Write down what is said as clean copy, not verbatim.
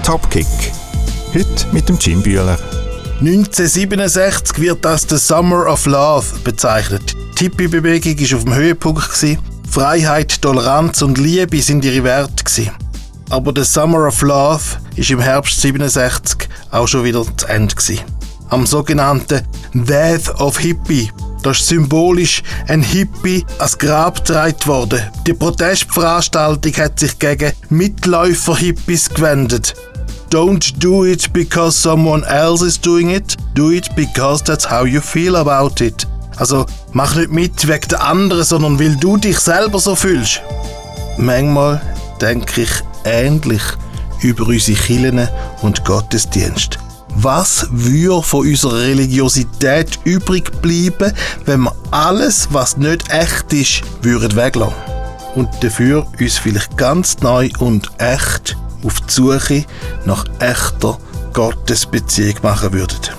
Topkick. Heute mit dem Jim Bühler. 1967 wird als The Summer of Love bezeichnet. Die Hippie-Bewegung war auf dem Höhepunkt. Freiheit, Toleranz und Liebe sind ihre Werte. Aber The Summer of Love ist im Herbst 1967 auch schon wieder zu Ende. Am sogenannten Death of Hippie. Da ist symbolisch ein Hippie ans Grab getragen worden. Die Protestveranstaltung hat sich gegen Mitläufer-Hippies gewendet. Don't do it because someone else is doing it. Do it because that's how you feel about it. Also mach nicht mit wegen der anderen, sondern weil du dich selber so fühlst. Manchmal denke ich ähnlich über unsere Kirchen und Gottesdienste. Was würde von unserer Religiosität übrig bleiben, wenn wir alles, was nicht echt ist, weglassen? Und dafür uns vielleicht ganz neu und echt auf die Suche nach echter Gottesbeziehung machen würden.